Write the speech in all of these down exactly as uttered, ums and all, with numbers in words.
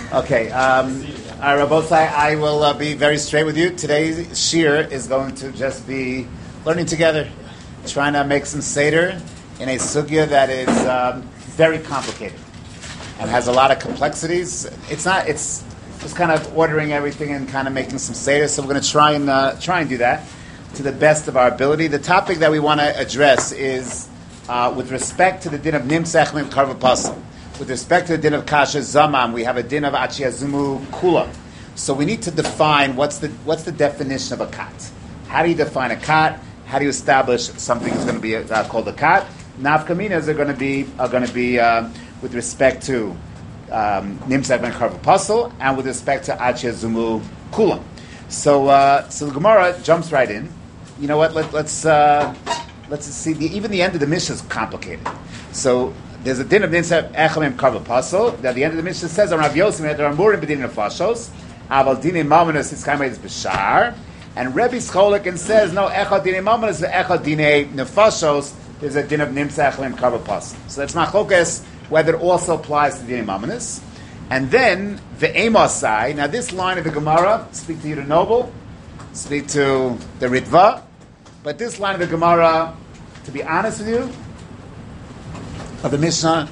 Okay, um, all right, Rabotai, I will uh, be very straight with you. Today's shir is going to just be learning together, trying to make some seder in a sugya that is um, very complicated and has a lot of complexities. It's not. It's just kind of ordering everything and kind of making some seder. So we're going to try and uh, try and do that to the best of our ability. The topic that we want to address is uh, with respect to the din of nimsech mim karva pasal. With respect to the din of kasha zamam, we have a din of achiazumu kula. So we need to define what's the what's the definition of a kat. How do you define a kat? How do you establish something is going to be uh, called a kat? Nafkaminas are going to be are going to be uh, with respect to nimsech ben karva pasal and with respect to achiazumu kula. So uh, so the Gemara jumps right in. You know what? Let, let's uh, let's see. The, even the end of the Mishnah is complicated. So. There's a din of nimsech echamim karva pasal. At the end of the Mishnah says, "Rav Yosef had Ramurim b'din nefashos, aval dinin malmanus is kaimais b'shar." And Rebbe Scholik and says, "No, echad dinin malmanus ve'echad dinei nefashos." There's a din of nimsech echamim karva pasal. So that's machlokas whether it also applies to dinei malmanus. And then the Amosai. Now this line of the Gemara, speak to you, the noble, speak to the Ritva, but this line of the Gemara, to be honest with you, of the Mishnah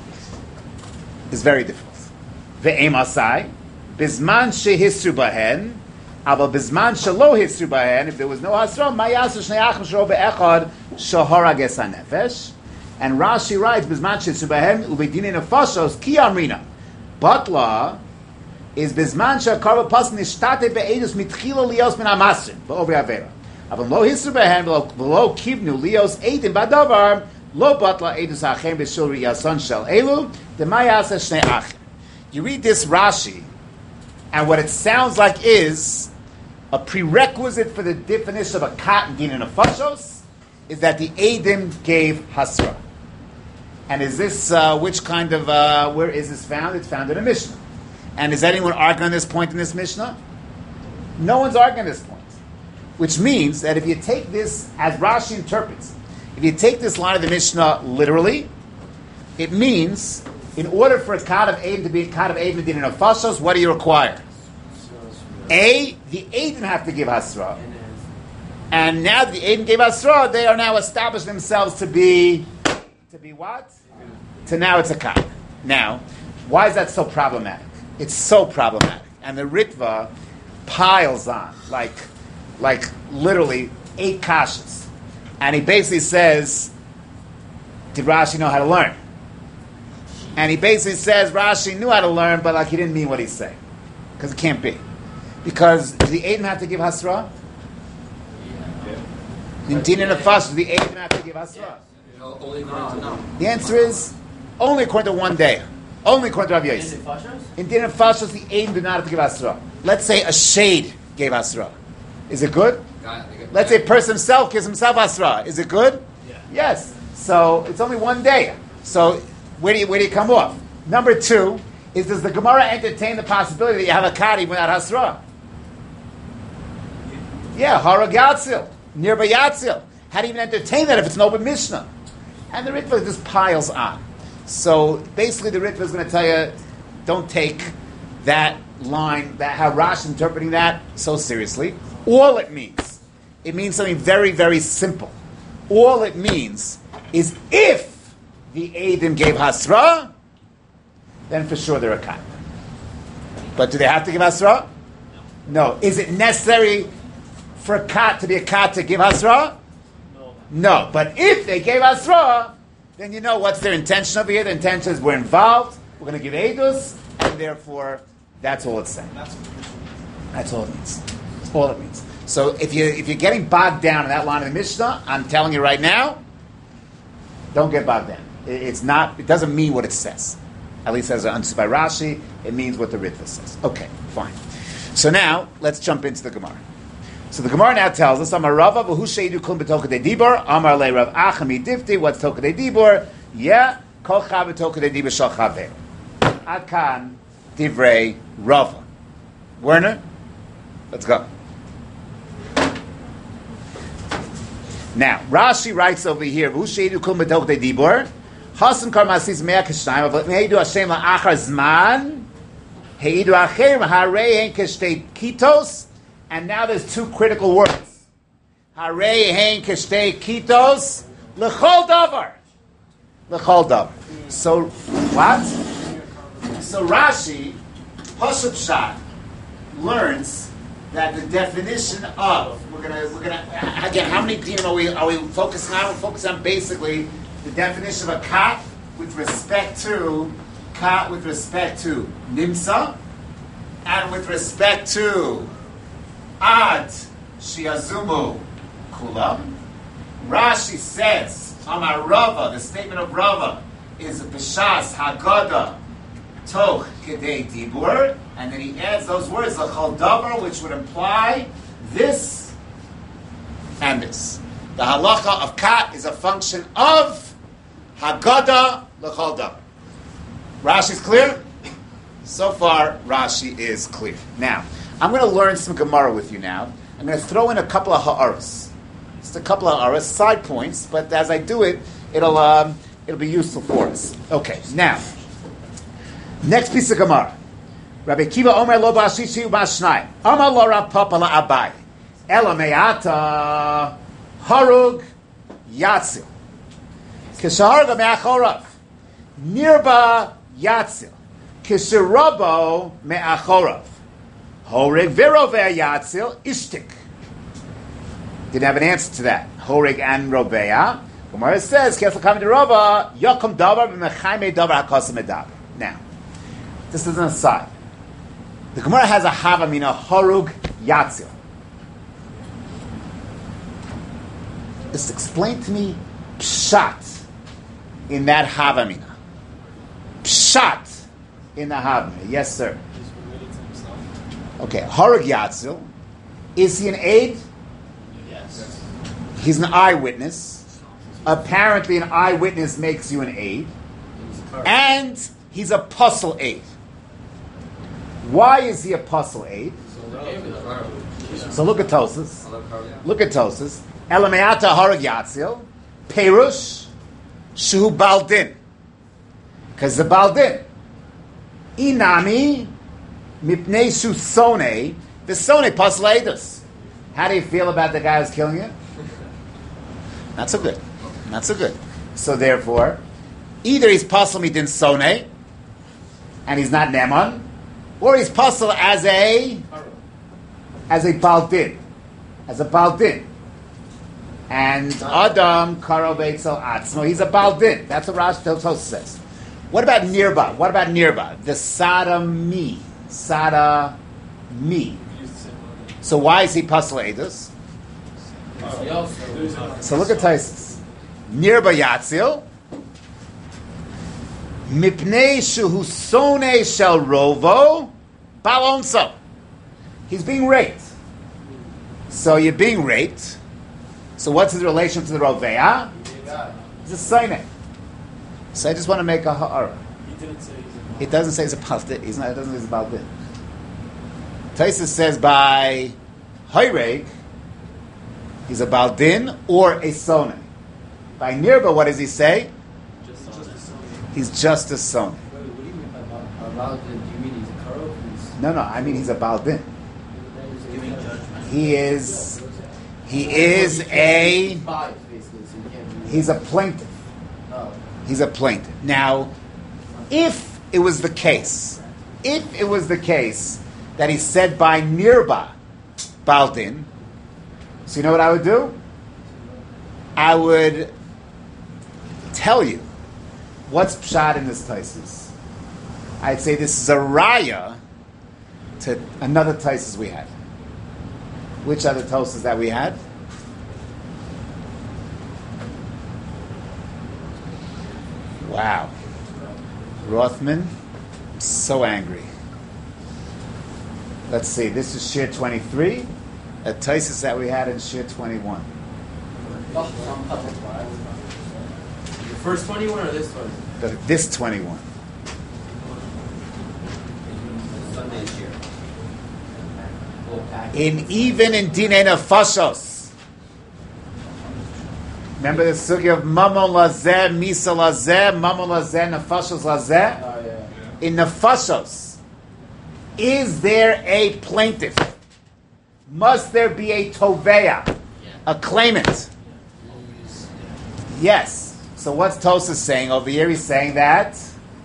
is very difficult. Ve'emasai, bisman shehisru bahen, aber bisman shelo hisru bahen, if there was no hasra, mayasu shnei achim shro be'echad shaharages hanefesh. And Rashi writes, bisman shehisru bahen, ubedinin nefashos ki amrina. Batla is bisman shekarva pas nishtate be'edus mitchila lios min amasrin, ba'ovri avera. Aber lo hisru bahen, v'lo kivnu lios eidim badavar, Lo batla edus achem b'shul riyason shel elu demayasa shnei achim. You read this Rashi, and what it sounds like is a prerequisite for the definition of a kat and din and a fashos is that the edim gave hasra. And is this uh, which kind of uh, where is this found? It's found in a Mishnah. And is anyone arguing on this point in this Mishnah? No one's arguing this point. Which means that if you take this as Rashi interprets. If you take this line of the Mishnah literally, it means in order for a kat of Edim to be a kat of Edim din and fashos, what do you require? A, the Edim have to give hasra, and now that the Edim gave hasra, they are now established themselves to be to be what? To now it's a kat. Now, why is that so problematic? It's so problematic, and the Ritva piles on like like literally eight kashas. And he basically says, did Rashi know how to learn? And he basically says, Rashi knew how to learn, but like he didn't mean what he's saying. Because it can't be. Because do the Edim have to give Hasra? In Din and Nefashos, do the Edim have to give Hasra? The answer is, only according to one day. Only according to Rav Yosef. In Din and Nefashos, the Edim do not have to give Hasra. Let's say a shade gave Hasra. Is it good? Let's say a person himself gives himself asra. Is it good? Yeah. Yes. So it's only one day. So where do you where do you come off? Number two is, does the Gemara entertain the possibility that you have a kari without hasra? Yeah, harag yatzil, nearby yatzil. How do you even entertain that if it's an open Mishnah? And the Ritva just piles on. So basically, the Ritva is going to tell you, don't take that line, that how Rashi is interpreting that so seriously. All it means. It means something very, very simple. All it means is if the Edim gave Hasra, then for sure they're a kat. But do they have to give Hasra? No. No. Is it necessary for a kat to be a kat to give Hasra? No. No. But if they gave Hasra, then you know what's their intention over here. The intention is we're involved, we're going to give Edus, and therefore that's all it's saying. That's all it means. That's all it means. So if you if you're getting bogged down in that line of the Mishnah, I'm telling you right now, don't get bogged down. It, it's not. It doesn't mean what it says. At least as understood by Rashi, it means what the Ritva says. Okay, fine. So now let's jump into the Gemara. So the Gemara now tells us, Amar Rava v'hu sheidu kul b'tokadei dibur, Amar le Rav Achami difti. What's tokadei dibur? Yeah, kol chav b'tokadei dibur shal chaver. Akan divrei Rava. Werner, let's go. Now, Rashi writes over here, "V'hu sheidu kul b'tokadei dibur, hasan kar masis mea k'shnayim, but meidu Hashem la'achar zman Heidu acherim harei k'shtei kitos, and now there's two critical words. Harei hein k'shtei kitos l'chol davar. L'chol davar. So what? So Rashi, Pashup Pshat, learns that the definition of we're gonna we're gonna again how many dinim are we are we focusing on? We're focusing on basically the definition of a kat with respect to kat with respect to nimsa and with respect to ad shiazumu kulam. Rashi says Amar Rava, the statement of Rava is B'shas Haggadah Toch Kedei Dibur, and then he adds those words L'chol Davar, which would imply this and this. The halacha of kat is a function of Haggadah L'chol Davar. Rashi's clear? So far, Rashi is clear. Now, I'm going to learn some Gemara with you now. I'm going to throw in a couple of ha'aras. Just a couple of ha'aras, side points, but as I do it, it'll um, it'll be useful for us. Okay, now, next piece of Gemara. Rabbi Kiva Omer lo ba'ashishi u'ba'ashnai. Amar lo Rav Papa la'abai. Ela me'ata harug yatzil. Kisharga me'achorav. Nirba yatzil. Kishirabo me'achorav. Horig viroveh yatzil ishtik. Didn't have an answer to that. Horig and Robeah. Gemara says, Kesel Kam Rava, Yakum Davar b'Mechaimei Davar HaKosem Medaber. Now, this is an aside. The Gemara has a Havamina, Horug Yatzil. Just explain to me Pshat in that Havamina. Pshat in the Havamina. Yes, sir. Okay, Horug Yatzil. Is he an aid? Yes. He's an eyewitness. Apparently, an eyewitness makes you an aid. And he's a puzzle aid. Why is he a puzzle aid? So look at Tosas. Look at Tosas. Elameata harag yatzil. Perush. Shu baldin. Because the baldin. Inami. Mipnei shu sone. The sone puzzle aidus. How do you feel about the guy who's killing you? Not so good. Not so good. So therefore, either he's puzzle midin sone, and he's not neman, or he's puzzle as a as a baldin, as a baldin. And Adam karo beitzel atzmo. He's a baldin. That's what Rashi Tosfos says. What about nirba? What about nirba? The sada mi, sada mi. So why is he puzzle edus? So look at Taisus. Nirba yatzil. Mipnei shehu sone shel rovo balonso. He's being raped. So you're being raped. So what's his relation to the roveah? He's a sone. So I just want to make a ha'ara. It doesn't say it's about it. He's not. It doesn't say it's about it. Taisus says by hayreg, he's a baldin or a sone. By nirba, what does he say? Just, just a son. He's just a son. What do you mean by a baldin? Do you mean he's a karo? No, no. I mean he's a baldin. Giving judgment. He is. He is a. He's a plaintiff. He's a plaintiff. Now, if it was the case, if it was the case that he said by nirba, baldin, so you know what I would do? I would tell you what's pshat in this taisus. I'd say this is a raya to another taisus we had. Which other taisus that we had? Wow. Rothman, I'm so angry. Let's see, this is Shir twenty-three, a taisus that we had in Shir twenty-one. The first twenty-one or this one? The, this twenty-one. Sunday's here. In even in Dinei Nefashos. Remember the sugya of Mamon Lazeh, Misa Lazeh, Mamon Lazeh, Nefashos Lazeh? Oh, yeah. In Nefashos, Is there a plaintiff? Must there be a toveya, a claimant? Yes. So what's Tosas saying over here? He's saying that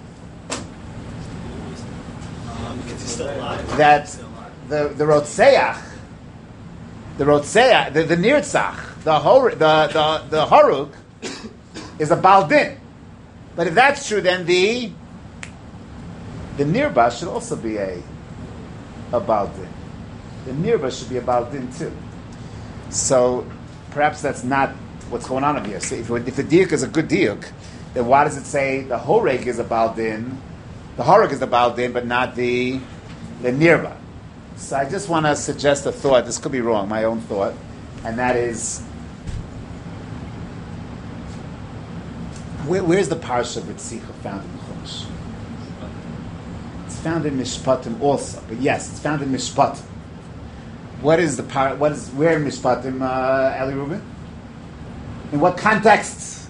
that the the rotzeach, the rotzeach, the, the nirtzach, the hor, the the the haruk is a baldin. But if that's true, then the the nirba should also be a a baldin. The nirba should be a baldin too. So perhaps that's not what's going on over here. So if, if the diuk is a good diuk, then why does it say the horeg is a baldin, the horeg is the baldin, but not the the nirba? So I just want to suggest a thought. This could be wrong, my own thought, and that is, where, where's the parsha of Ritzicha found in the Chumash? It's found in Mishpatim also, but yes, it's found in Mishpatim. What is the par? What is where in Mishpatim, uh, Eli Rubin? In what context?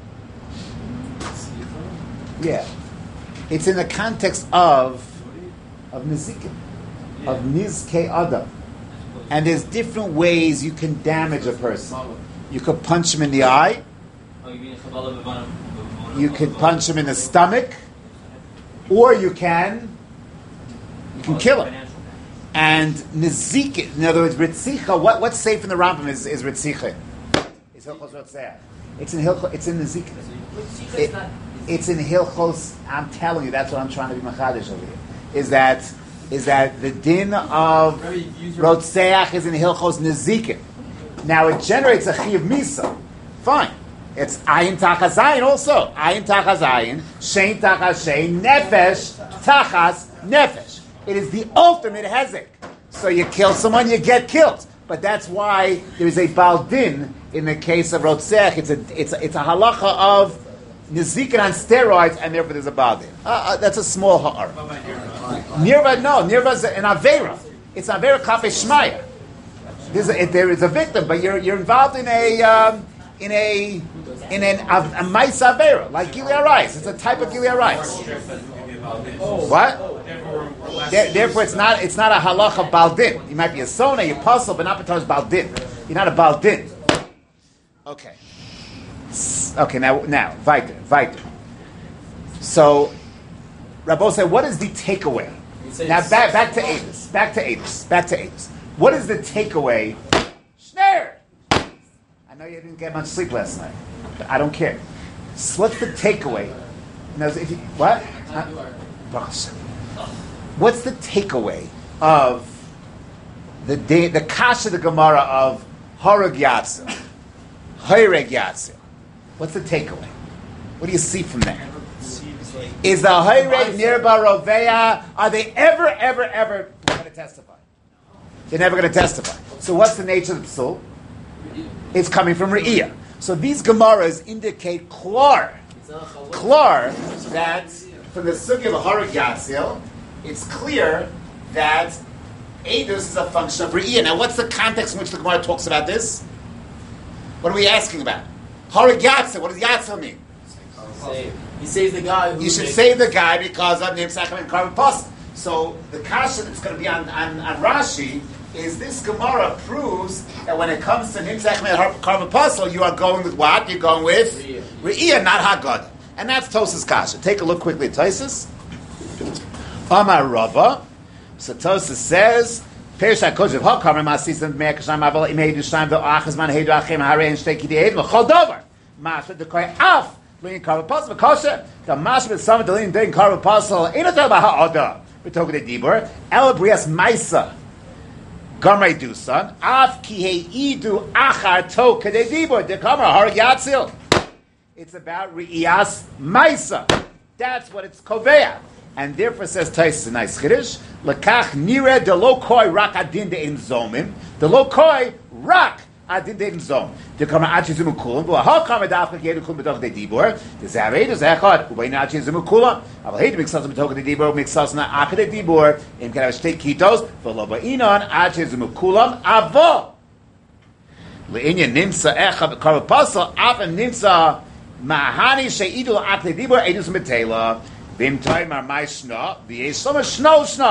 Yeah, it's in the context of of Nizikim, of Nizkei Adam, and there's different ways you can damage a person. You could punch him in the eye. You could punch him in the stomach, or you can you can kill him. And Nizik, in other words, Ritzicha. What what's safe in the Rambam is is Ritzicha. It's Hilchos Rotzeach. It's in Hilchos. It's in Nizik. It, it's in Hilchos. I'm telling you, that's what I'm trying to be machadish over here. Is that is that the din of Rotzeach is in Hilchos Nizikim. Now it generates a Chiyav Misa. Fine. It's Ayin Tachas Ayin also. Ayin Tachas Ayin. Shein Tachas Shein. Nefesh Tachas Nefesh. It is the ultimate hezek. So you kill someone, you get killed. But that's why there is a baldin in the case of Rotzeach. It's a it's a, it's a halacha of Nizikin on steroids, and therefore there's a baldin. Uh, uh, that's a small ha'ar. Nirva, no, Nirva is an avera. It's an avera kafei shmaya. There's a, there is a victim, but you're you're involved in a um, in a in an a, a mais avera like Gilead Rice. It's a type of Gilead Rice. What? There, therefore, it's not it's not a halacha baldin. You might be a sona, you puzzle, but not because baldin. You're not a baldin. Okay. Okay. Now, now, weiter, weiter. So, Rabbo said, what is the takeaway? Now, back back to Avis, back to Avis, back to Avis. What is the takeaway? Schneur. I know you didn't get much sleep last night, but I don't care. So what's the takeaway? Now, if you, what? Huh? What's the takeaway of the day, the kasha, the Gemara of Horeg Yatzil, Horeg Yatzil? What's the takeaway? What do you see from there? Is the Horeg Nirba Roveya? Are they ever, ever, ever going to testify? They're never going to testify. So what's the nature of the psul? It's coming from Re'iyah. So these Gemaras indicate klar, klar that from the sugi of Horeg Yatzil, it's clear that Eidos is a function of Re'iyah. Now, what's the context in which the Gemara talks about this? What are we asking about? Horeg Yatzil, what does Yatzil mean? Save. He saves the guy. Who you should save the guy because of Nimsachim and Karban Pasal. So, the kasha that's going to be on, on, on Rashi is this Gemara proves that when it comes to Nimsachim and Karban Pasal, you are going with what? You're going with Re'iyah, not Haggadah. And that's Tosas kasha. Take a look quickly at Tosas. Amar Rava. So Tosas says, Perish HaKodesh HaKamer Masisim Me'akasham Aval Im Heidu Sham Ve'achaz Man Heidu Achim Harei En Shtei Kidei Eid L'chol Dover Mashma Dekoy Af L'in Karban Pasal V'kosher The Mashma B'Samad L'in Dein Karban Pasal Ein Otel B'Ha'odah B'Tog Dibur El Brias Maisa Gamrei Dusan Af Ki Heidu Achar To Kedei Dibur Dekamar Horeg Yatzil. It's about Re'iyas Maisa. That's what it's Koveya. And therefore says Tais a nice chiddush. Lekach nire de lo koi rak adin de im zomim. De lo koi rak adin de im zom. De kama achi zimu kulam. V'la ha kama dafka ki edu kulam b'toch de dibur. De zarei de zechad. Ubein achi zimu kulam. Aval heidu miksas b'toch de dibur. Miksas na achi de dibur. Im kena v'shtei kitos. V'lo ba'inon achi zimu kulam. Avo. Le'inya nimsa echa b'karba pasal. Afa nimsa mahani she'idu achi de dibur. Edus metela. Vim time are my shna, the summer snow shna.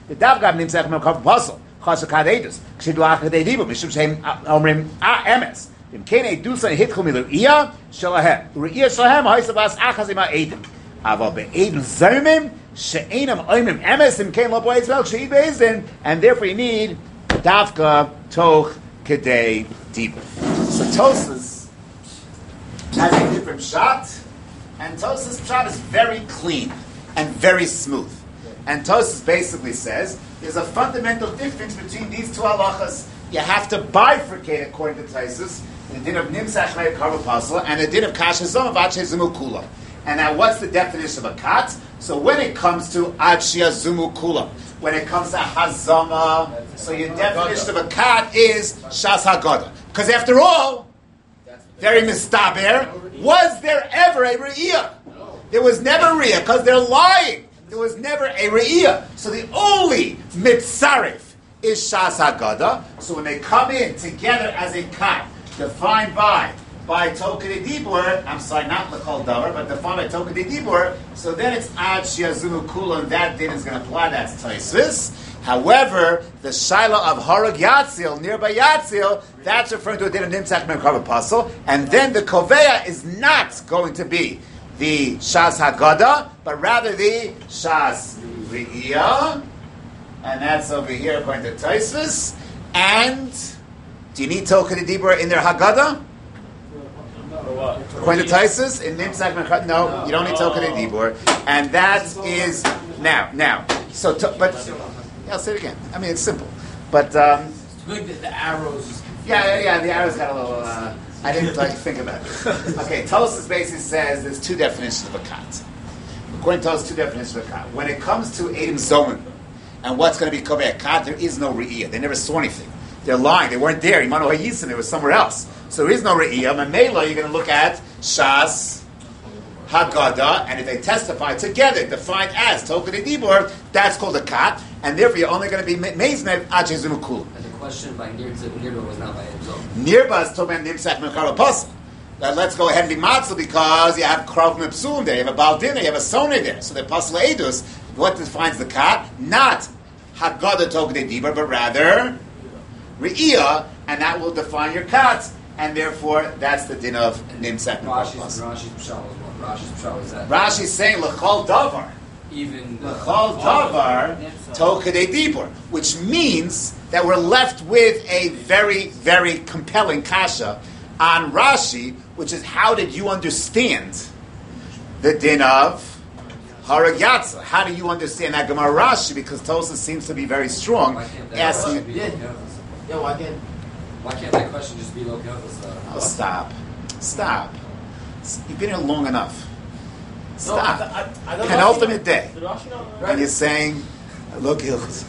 The davgav nimtzach mekav pasel. Chasakad edus. Kshidu achadei dibu. Mishum sheim omrim emes. Im kene dusa hitchum ilu'iyah shalahem. U'iyah shalahem ha'isavas achazim ha'edim. Aval be'edim zermim she'enam omrim emes im kene lopo etzvel she'id be'ezdin. And therefore you need davka toch kedei dibu. So Tosas has a different shot. And Tosas' shot is very clean and very smooth. And Tosas basically says there's a fundamental difference between these two halachas. You have to bifurcate according to Tosas the din of nimsach me'er karvapasla and the din of kasha zoma v'adshe zumu kula. And now, what's the definition of a kat? So when it comes to adshia zumu kula, when it comes to hazama, so your definition of a kat is shas hagoda. Because after all, very mistaber, was there ever a re'iyah? There was never a re'iyah, because they're lying. There was never a re'iyah. So the only mitzarif is shas hagada. So when they come in together as a kat, defined by by tokei dibur, I'm sorry, not l'kol davar, but defined by tokei dibur, so then it's ad shiazumu kula, and that din is going to apply. That's Tosfos. However, the shaila of harag yatzil, nearby yatzil, that's referring to a din of nimtzach me'er pasel, and then the koveya is not going to be the shas hagada, but rather the shas re'iyah, and that's over here according to Tosfos. And do you need tokei dibur in their hagada? According to Tosfos, in nimtzach me'er, no, you don't need tokei dibur, and that is now now. So, to, but. Yeah, I'll say it again. I mean, it's simple, but um, Look, the, the arrows. yeah, yeah, yeah. The arrows got a little. Uh, I didn't like think about it. Okay, Tosfos basically says there's two definitions of a kat. According to Tosfos, two definitions of a kat. When it comes to Eidim Zoman and what's going to be called a kat, there is no re'iyah. They never saw anything. They're lying. They weren't there. Imanu Hayisim. They were somewhere else. So there is no re'iyah. Mamela, you're going to look at shas hagada, and if they testify together, defined as tokei dibur, that's called a kat, and therefore you're only going to be meiznev adshei zumu kula. And the question by Nirba was not by himself. Nirba is talking about nimtzach me'er karvapasel. Let's go ahead and be matzah because you have krav mepsulim there, you have a baldina, you have a soneh there. So the pasla edus, what defines the kat? Not hagada tokei dibur, but rather re'iyah, and that will define your kat, and therefore that's the din of nimtzach me'er karvapasel. Rashi's pshal was what? Rashi's pshal was that. Rashi's saying l'chol davar. Even L'chol davar tokei dibur, which means that we're left with a very, very compelling kasha on Rashi, which is how did you understand the din of harag yatzah? How do you understand that Gemara Rashi? Because Tosfos seems to be very strong. Asking, yeah, yeah, why can't why can't that question just be low kefas? oh, stop, stop. You've been here long enough. Stop. No, I, I, I don't Penultimate day. Did Rashi know? And you're saying, look,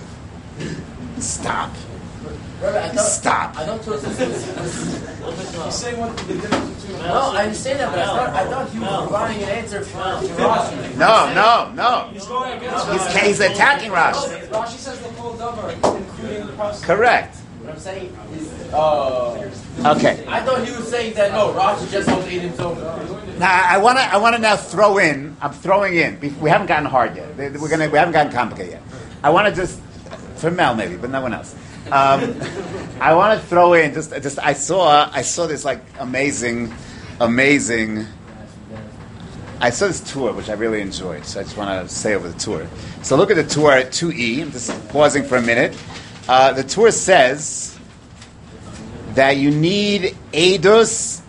stop. Rabbi, I thought, Stop. I don't trust this. He's saying what the difference between. No, I understand that, but I thought, I thought he was No. providing an answer for to Rashi. No, no, no. He's going against. He's, he's attacking Rashi. Rashi says the full davar, including the process. Correct. What I'm saying is, uh, Okay. I thought he was saying that no, Rashi just holds Eidim Zoman. Now I want to. I want to now throw in. I'm throwing in. We haven't gotten hard yet. We're gonna. We haven't gotten complicated yet. I want to just for Mel maybe, but no one else. Um, I want to throw in just. Just I saw. I saw this like amazing, amazing. I saw this tour which I really enjoyed. So I just want to say over the tour. So look at the tour at two E. I'm just pausing for a minute. Uh, the tour says that you need edus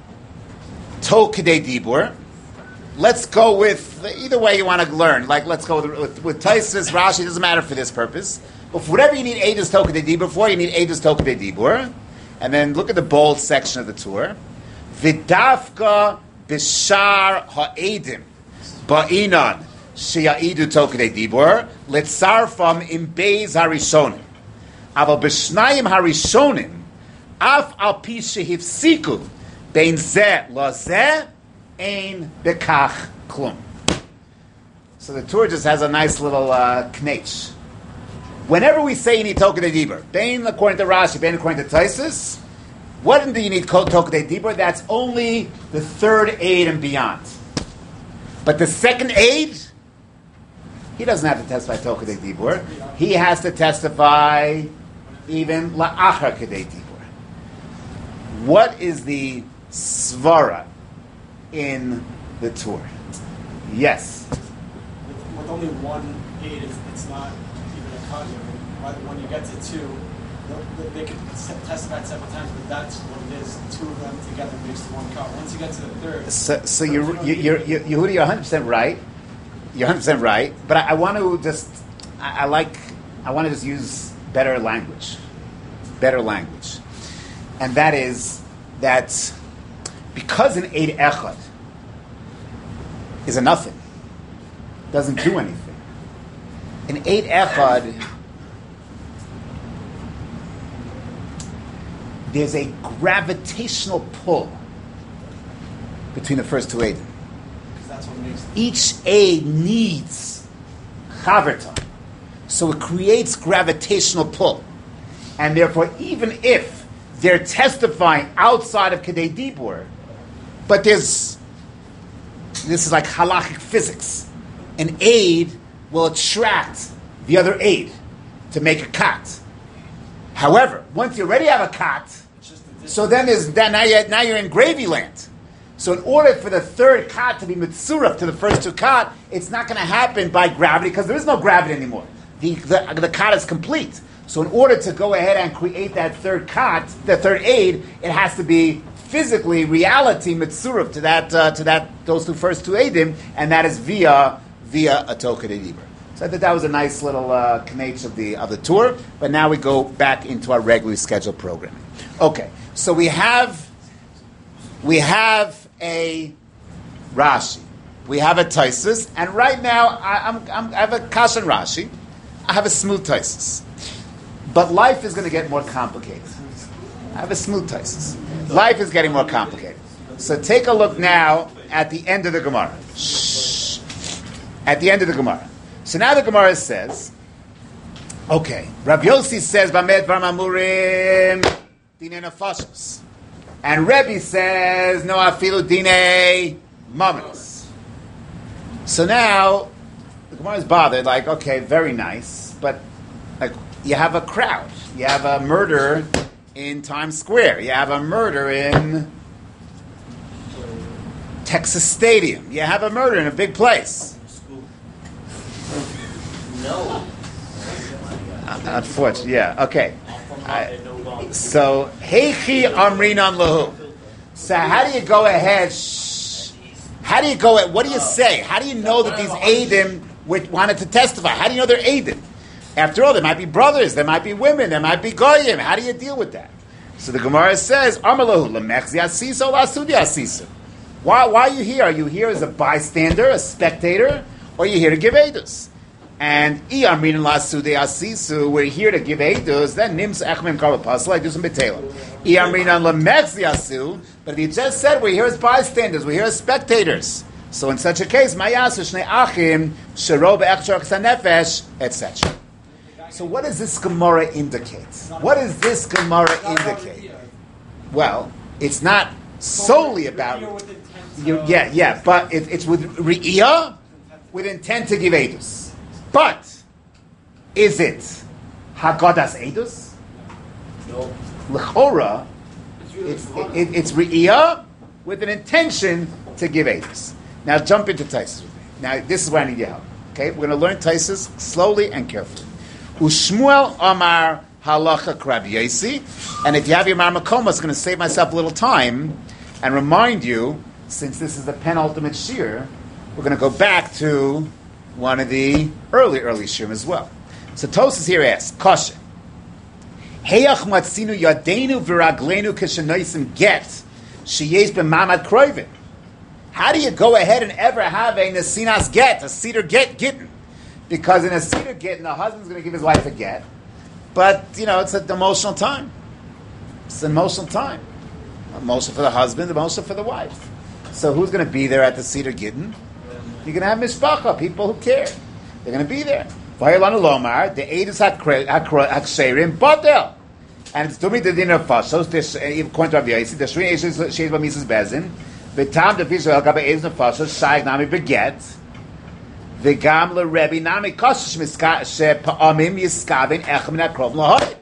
tokei dibur. Let's go with either way you want to learn. Like let's go with with, with Tosfos, Rashi. Doesn't matter for this purpose. But for whatever you need edus tokei dibur for, you need edus tokei dibur. And then look at the bold section of the tour. Vidafka bishar ha'edim ba'inan sheya'idu tokei dibur litzarfam im beis harishonim. Aval b'shnayim harishonim af al pi shehifsiku bein zeh lazeh ein bekach klum. So the tour just has a nice little uh, knetch. Whenever we say you need tokei dibur, bein according to Rashi, bein according to Tosfos, what do you need tokei dibur? That's only the third aid and beyond. But the second aid, he doesn't have to testify Toch Kedei Dibur. He has to testify even La'achar Kedei Dibur. What is the svara in the Tur? Yes. With, with only one aid, it's, it's not even a kanya. When you get to two, they, they can testify several times, but that's what it is. Two of them together makes the one count. Once you get to the third, so, so you're you, you're you're Yehudi, you're one hundred percent right. You're one hundred percent right. But I, I want to just I, I like I want to just use better language, better language, and that is that because an eid echad is a nothing, doesn't do anything. An eid echad, there's a gravitational pull between the first two eidim. because that's what makes Each aid needs chaverta, so it creates gravitational pull, and therefore, even if they're testifying outside of Kedei Dibur, but there's this is like halachic physics. An aid will attract the other aid to make a kat. However, once you already have a kat, so then there's then now you're, now you're in gravy land. So in order for the third kat to be mitzuraf to the first two kat, it's not going to happen by gravity because there is no gravity anymore. The, the the kat is complete. So in order to go ahead and create that third kat, the third aid, it has to be physically reality mitzuraf to that uh, to that those two first two aidim, and that is via via a Toch Kedei Dibur. So I thought that was a nice little uh, knetch of the of the tour. But now we go back into our regularly scheduled programming. Okay, so we have we have a Rashi, we have a Taisus, and right now I, I'm, I'm, I have a Kashan Rashi, I have a smooth Taisus, but life is going to get more complicated. I have a smooth Taisus. Life is getting more complicated. So take a look now at the end of the Gemara. Shh. At the end of the Gemara. So now the Gemara says, okay, Rabbi Yossi says, Bamed Var Mamurim Dine Nefashos. And Rebbe says, no, afilu dine mamas. So now, the Gemara is bothered, like, okay, very nice, but like you have a crowd. You have a murder in Times Square. You have a murder in Texas Stadium. You have a murder in a big place. No. Uh, unfortunately, yeah, okay. I, so, Heichi Amrinan Lahu. So, how do you go ahead? Shh, how do you go ahead? What do you say? How do you know that these Eidim wanted to testify? How do you know they're Eidim? After all, there might be brothers, there might be women, there might be Goyim. How do you deal with that? So, the Gemara says, Amalahu, Lamechzi Asiso, Lasudi Asiso. Why, why are you here? Are you here as a bystander, a spectator, or are you here to give Eidus? And Iyamrin Lasude Asisu, we're here to give Eidus, then Nims Echmim Karvapasal, I do some Betela. Iyamrin Lamechzi Asu, but if you just said we're here as bystanders, we're here as spectators. So in such a case, Mayasu Shnei Achim, Sherob Echchor Nefesh, et cetera. So what does this Gemara indicate? What does this Gemara indicate? Well, it's not solely about you, yeah, yeah, but it, it's with Re'iyah, with intent to give Eidus. But is it Haggadas Eidus? No. L'chora, it's it, it, it's Re'iyah with an intention to give Eidus. Now jump into Taisus with me. Now this is where I need your help. Okay, we're going to learn Taisus slowly and carefully. Ushmuel Amar Halacha Krab Yesi, and if you have your Marmakoma, it's going to save myself a little time and remind you, since this is the penultimate shir, we're going to go back to one of the early, early shirim as well. So Tosas here asks, Kasha, Heyach matzinu yadenu v'raglenu k'shenoisim get sheyesh b'mamad kroivin. How do you go ahead and ever have a nesinas get, a cedar get gittin? Because in a cedar gittin, the husband's going to give his wife a get, but, you know, it's an emotional time. It's an emotional time. Emotional for the husband, emotional for the wife. So who's going to be there at the cedar gittin? You're going to have mishpacha, people who care. They're going to be there. Vayelanu lomar, the eidus haksherim batel. And it's doing the dinner of fashos, according to Rabbi Yossi, the shrin sheis b'misas bezin, v'tam the visual gabe eidus nefashos, shayik nami beget, V'gam l'Rebbe nami koshish miska she'pa'amim yiskavin echem min hakrov l'hoid.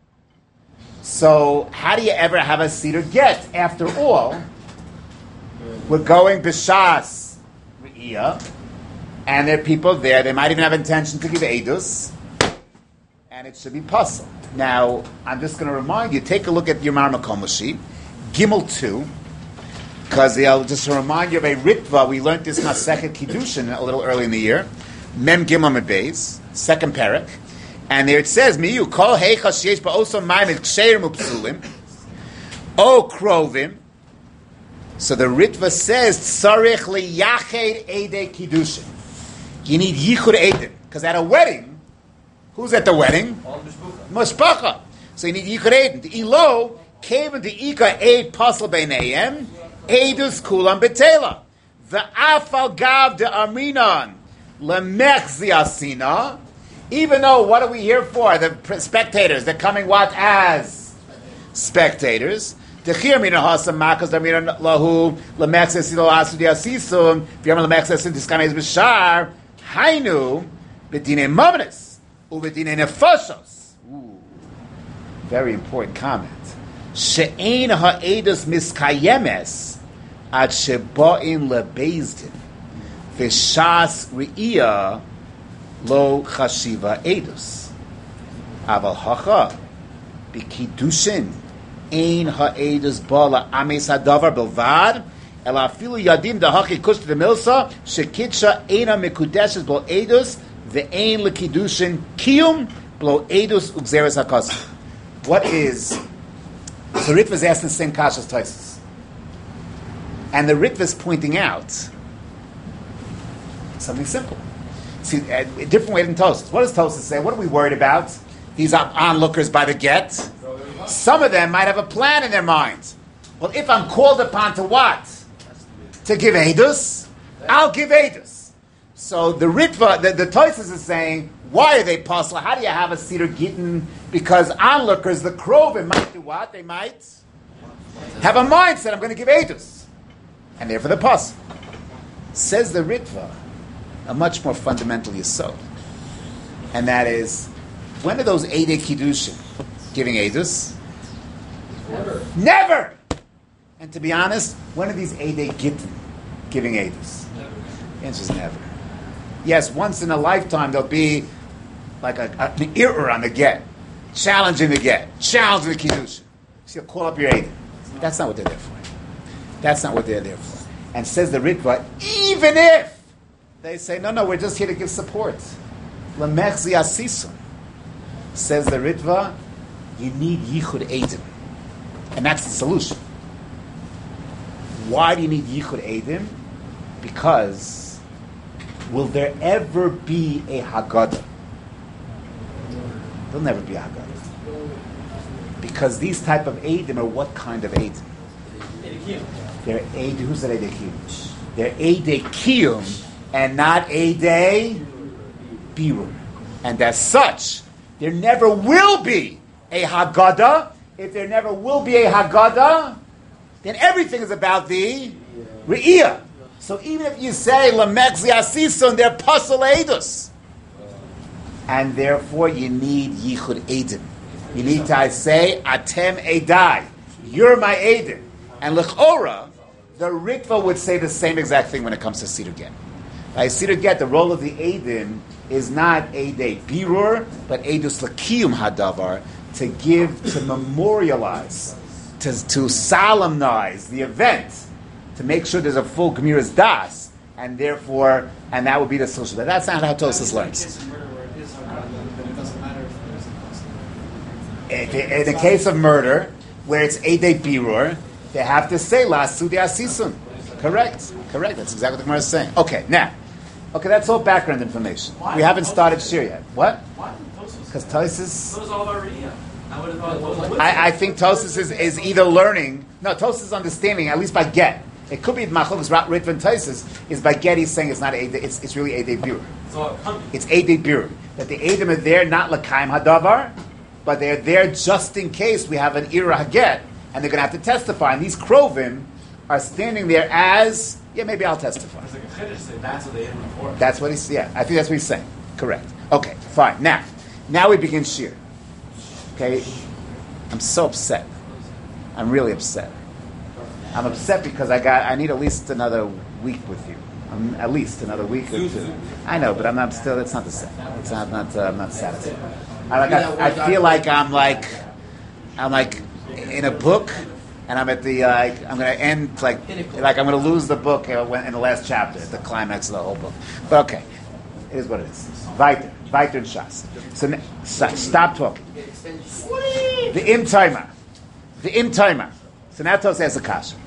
So, how do you ever have a cedar get? After all, we're going b'shas re'iyah, and there are people there, they might even have intention to give edus, and it should be puzzle. Now, I'm just going to remind you, take a look at your Marmakom sheet, Gimel two, because I'll just remind you of a Ritva. We learned this Masechet Kiddushin a little early in the year. Mem Gimel Mebeis, second parak. And there it says, Miyu kol heicha sheyesh ba'oso ma'im ksherim upsulim, o krovim. So the Ritva says, tzarich liyached edei kiddushin. You need yichud edim. Because at a wedding, who's at the wedding? Mashpacha. So you need yichud edim. The ilo came into ika eid pasal beinayim, edus kulam betela. The afal gav de aminan lemech ziasina. Even though, what are we here for? The spectators. They're coming what as spectators. Dechir mina hasam makas damina lahu lemexes ilo asu diasisum v'yam lemexes diskanez b'shar hainu b'dinei mamnes u'b'dinei nefashos. Very important comment. She'ein ha'edus miskayemes ad sheba'in lebezdin v'shas re'iyah lo chashiva edus. Aval hacha b'kiddushin ein ha'edus bala ames hadavar bilvad el afilu yadim dahachi kush to the milsa shekitsha eina mikudeshes blo edus ve'ein lekiddushin kiyum blo edus ugzeres hakas. What is the Ritva is asking the same kasha as Taisus, and the Ritva is pointing out something simple. See, a different way than Tosas. What does Tosas say? What are we worried about? These onlookers by the get. Some of them might have a plan in their minds. Well, if I'm called upon to what? To give edus, I'll give edus. So the Ritva, the, the Tosas is saying, why are they puzzled? How do you have a cedar gittin? Because onlookers, the krovim, might do what? They might have a mindset, I'm going to give edus. And therefore the puzzle. Says the Ritva, a much more fundamental yesod, and that is, when are those Eidei Kiddushin giving Eidus? Never. Never! And to be honest, when are these Eidei Gittin giving Eidus? Never. The answer is never. Yes, once in a lifetime there'll be like a, a, an error on the get, challenging the get, challenging the Kiddushin. So you'll call up your Eidei. That's not what they're there for. That's not what they're there for. And says the Ritva, even if they say, no, no, we're just here to give support. Lemech ziasisum. Says the Ritva, you need yichud edim. And that's the solution. Why do you need yichud edim? Because will there ever be a Haggadah? There'll never be a Haggadah. Because these type of edim are what kind of edim? They're edim. Who said edim kiyum? They're edim kiyum. And not a day birur. And as such, there never will be a Haggadah. If there never will be a Haggadah, then everything is about the Re'iyah. So even if you say, Lamech ziasisun, they're pasal edus. And therefore you need yichud edim. You need to say, Atem edai. You're my edim. And l'chora, the Ritva would say the same exact thing when it comes to Seder Get. I see to get the role of the Eidim is not Eidei Birur, but Eidus Lakiyum Hadavar, to give, to memorialize, to, to solemnize the event, to make sure there's a full Gemiras Das, and therefore, and that would be the solution. But that's not how Tosas learns. In the case of murder, where it's Eidei Birur, they have to say La Sudi Asisun. Correct. Correct. That's exactly what the Gemara is saying. Okay, now. Okay, that's all background information. Why? We haven't started Shir yet. What? Why did Tosfos? Because Tosas... Those all already. I would have thought. Those I, I think Tosas is, is either learning... No, Tosas is understanding, at least by get. It could be Machlokes Ritva and Tosas, is by get he's saying it's not Eidei, it's, it's really Eidei Birur. It's all coming. It's Eidei Birur. That the Eidim are there not L'kaim Hadavar, but they're there just in case we have an Ira Haget, and they're going to have to testify. And these Krovim are standing there as Yeah, maybe I'll testify. It's like a chiddush say that's what they hit before. That's what he's, yeah, I think that's what he's saying. Correct. Okay, fine. Now, now we begin shir. Okay? I'm so upset. I'm really upset. I'm upset because I got, I need at least another week with you. Um, at least another week or two. I know, but I'm not still, it's not the same. It's not, not, uh, I'm not satisfied. I, like, I, I feel like I'm like, I'm like in a book, and I'm at the, uh, I'm going to end, like, like I'm going to lose the book uh, when, in the last chapter, at the climax of the whole book. But okay, it is what it is. Weiter, weiter and Shas. So, n- stop, stop talking. The im timer. The im timer. So now Tos asks a kasha.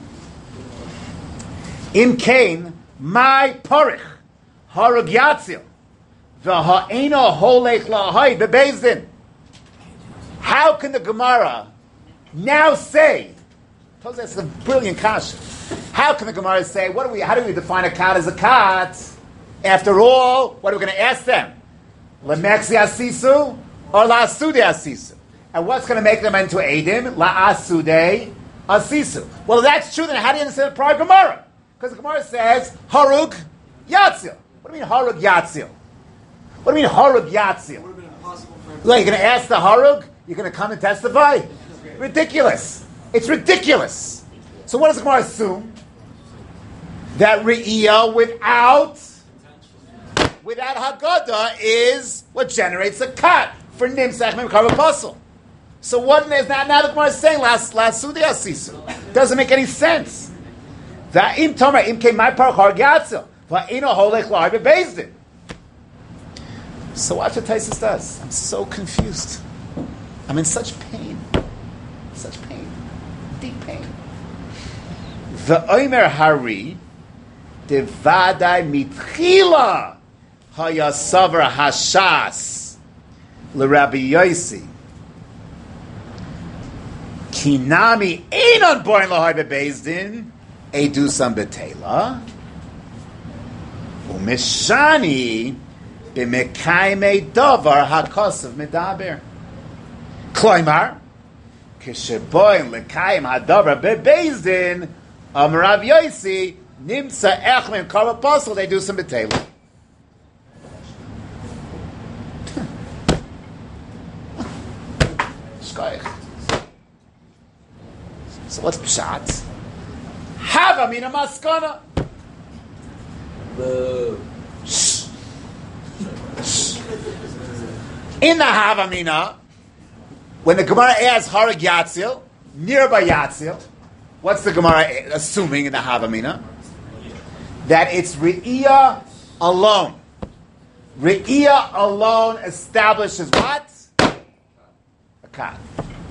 Im kain, my porich, harug yatzil, v'ha'ena holech la'hai bebezdin. How can the Gemara now say, Tos asks a brilliant kasha. How can the Gemara say, what do we, how do we define a kat as a kat? After all, what are we going to ask them? Lemexi asisu or la'asude asisu? And what's going to make them into Eidim? La'asude asisu. Well, if that's true, then how do you understand the prior Gemara? Because the Gemara says, Harug Yatzil. What do you mean Harug Yatzil? What do you mean Harug Yatzil? Like, you're going to ask the Harug? You're going to come and testify? Ridiculous. It's ridiculous. So what does the Gemara assume? That Re'iyah without without Haggadah is what generates a cut for Nimsach Memkar Apostle. So what is that? Now the Gemara is saying last last Sudi Asisu. Doesn't make any sense. Va'im Tomer im came my par Harug Yatzil. Va'ino holech la'ar bebezdin. So watch what Taisus does. I'm so confused. I'm in such pain. Such pain. Deep pain. Va'omer Hari devadai mitchila haya savar hashas l'Rabbi Yosi kinami einon born lahai bebezdin edusam betela umeshani b'mekaimei davar hakosav medaber kloimar k'sheboin l'kaim hadavar bebezdin am Rav Yosi nimsa echmen kar apostle they do some betela. So what's pshat? Hava mina maskana. In the Hava mina, when the Gemara asks Harug Yatzil, nearby Yatzil, what's the Gemara assuming in the Hava mina? That it's Re'iyah alone. Re'iyah alone establishes what? A kat.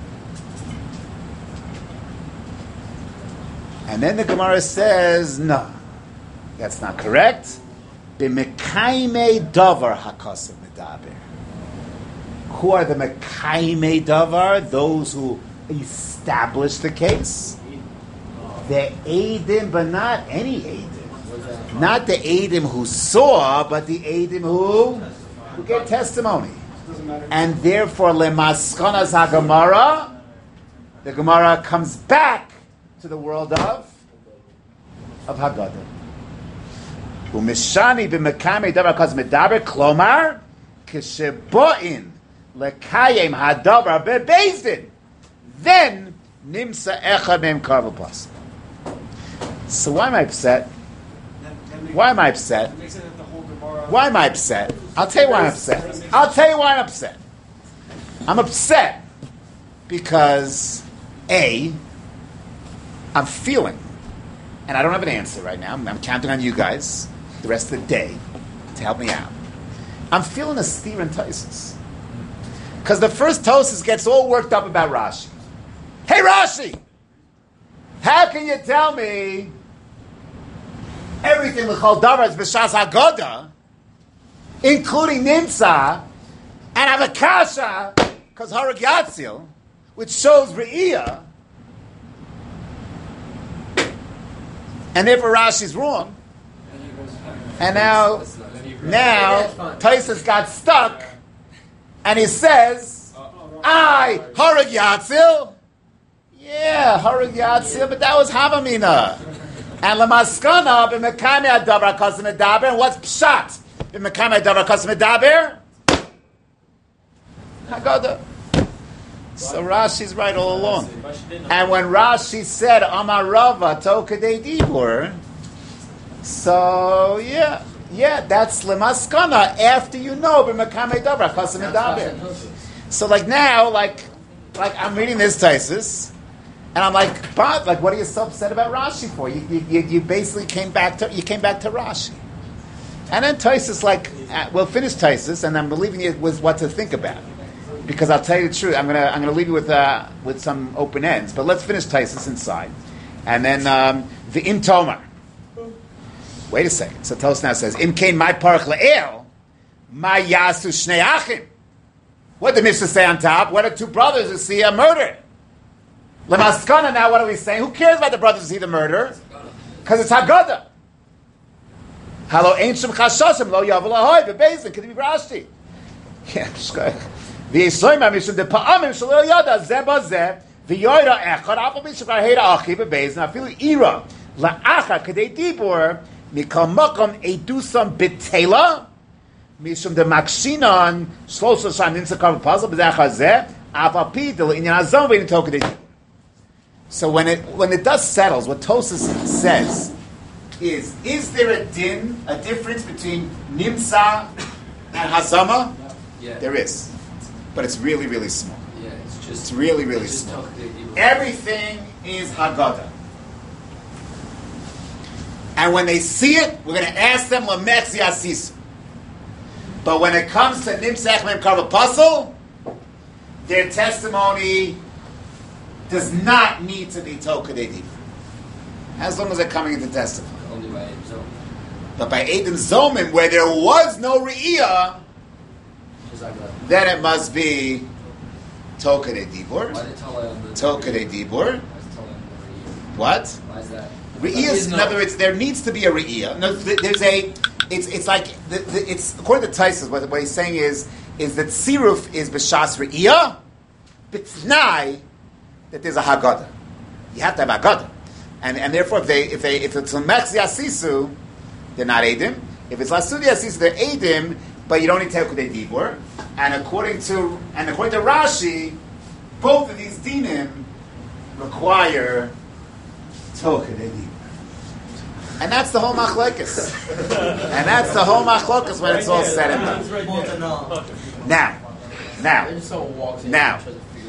And then the Gemara says, no, that's not correct. B'mekaimei davar hakasav medaber. Who are the mekaimei davar? Those who establish the case. The Eidim, but not any Eidim. Not the Eidim who saw, but the Eidim who, who gave testimony. And therefore, lemaschanas haGemara, the Gemara comes back to the world of of Haggadah. Umeshani b'mekame davar kaz medaber klomar k'sheboin lekayem hadavar bebezdin. Then nimsa echad mem karvapas. So why am I upset? Why am I upset? Why am I upset? I'll tell you why I'm upset. I'll tell you why I'm upset. I'm upset because A, I'm feeling, and I don't have an answer right now. I'm, I'm counting on you guys the rest of the day to help me out. I'm feeling a steer in Taisus. Because the first Taisus gets all worked up about Rashi. Hey Rashi! How can you tell me everything l'chol davar is b'shas Haggadah, including Nimsa, and have a kasha, because Harug Yatzil, which shows Re'iyah, and therefore Rashi's wrong. And now, now Taisus got stuck, and he says, "I Harug Yatzil, yeah, Harug Yatzil, but that was Havamina. And lemaskana b'mekame adavar hakosim medaber. And what's pshat b'mekame adavar hakosim medaber? Haggadah. So Rashi's right all along. And when Rashi said Amar Rava Tokadei Dibur, so yeah, yeah, that's lemaskana after you know b'mekame davar hakosim medaber. So like now, like like I'm reading this Taisus, and I'm like, but like, what are you so upset about Rashi for? You you, you, you basically came back to you came back to Rashi, and then Taisus like, uh, we'll finish Taisus, and I'm leaving you with what to think about. Because I'll tell you the truth, I'm gonna I'm gonna leave you with uh, with some open ends. But let's finish Taisus inside, and then um, the Im Tomar. Wait a second. So Tos now says Im Kain my parach le'el, my yasu shnei achim. What did the Mishnah say on top? What are two brothers who see a murder? Lemaskana. Now what are we saying? Who cares about the brothers who see the murder? Because it's Haggadah. Halo ein shem chashoshim lo yavu lahoy bebezin could be Rashi. Yeah. V'yisoyma mishum de pa'amim shelo yada zeh bazeh v'yoyra echad afal b'shukar heira achi bebezin afilu ira la'achar kadei dibur mikal makom edusam bitela mishum de makshinon shlosa sham nitzakar v'pazal b'zeh zeh afal pi del inyan azam v'yin tokadei dibur. So when it when it does settles, what Tosas says is: is there a din, a difference between nimsa and hazama? Yeah. There is, but it's really, really small. Yeah, it's just It's really, really it's just small. Tokadei Dibur. Everything is Haggadah. And when they see it, we're going to ask them Lametzi Asisu. But when it comes to Nimsach Mem Karv Apostle, their testimony does not need to be Tokadei Dibur, as long as they're coming in to testify. Only by Edim Zomin. But by Edim Zomin, where there was no Re'iyah, Just like that. then it must be Tokadei Dibur. Why did it tell him the Tokadei Dibur. Why is it telling him the Re'iyah? What? Why is that? Re'iyah, in no- other words, there needs to be a Re'iyah. No, th- there's a, it's it's like, the, the, it's according to Taisus, what, what he's saying is, is that Siruf is B'shas Re'iyah, but T'nai, that there's a Haggadah. You have to have Haggadah. And and therefore, if they if they if it's Lemech Yasisu, they're not Edim. If it's Lasudi Yasisu, they're Edim, but you don't need Tokadei Dibur. And according to and according to Rashi, both of these dinim require Tokadei Dibur. And that's the whole machlokes. And that's the whole machlokes when it's all said and done. Now, now, now.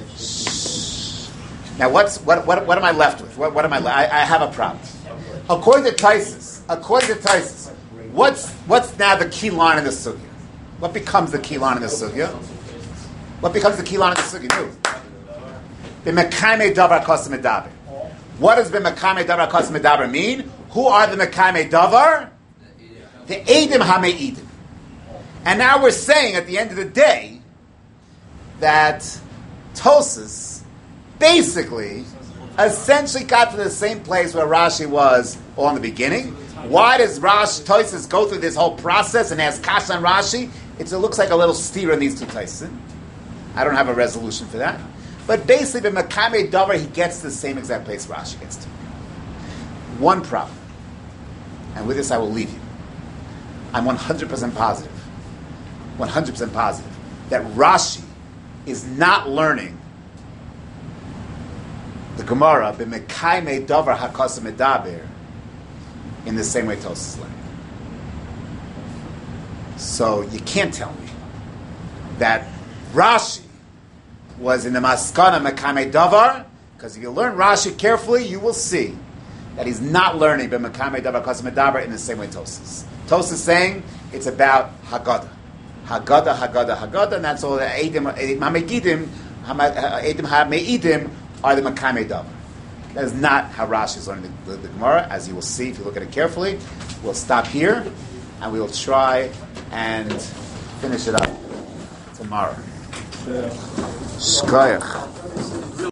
Now, what's what, what what am I left with? What, what am I, le- I? I have a problem. According to Taisus, according to Taisus, what's what's now the key line in the sugya? What becomes the key line in the sugya? What becomes the key line in the sugya? No. B'mekame davar hakosim medaber. What does b'mekame davar hakosim medaber mean? Who are the mekame davar? The edim hameidim. And now we're saying at the end of the day that Tosas basically, essentially got to the same place where Rashi was all in the beginning. Why does Rashi Tosas go through this whole process and ask Kasha and Rashi? It's, it looks like a little steer in these two places. I don't have a resolution for that. But basically, the Mekame Davar, he gets to the same exact place Rashi gets to. One problem, and with this I will leave you. I'm one hundred percent positive, one hundred percent positive, that Rashi is not learning the Gemara, b'mekayme davar hakosim medaber, in the same way Tosas learned. So you can't tell me that Rashi was in the maskana mekayme davar, because if you learn Rashi carefully, you will see that he's not learning b'mekayme davar hakosim medaber in the same way Tosas. Tosas is saying it's about Haggadah. Haggadah, Haggadah, Haggadah, and that's all the Edim, Hamegidim, Edim HaMeidim, are the Makame Davar. That is not how Rashi is learning the, the, the Gemara, as you will see if you look at it carefully. We'll stop here, and we will try and finish it up tomorrow. Shkoyach.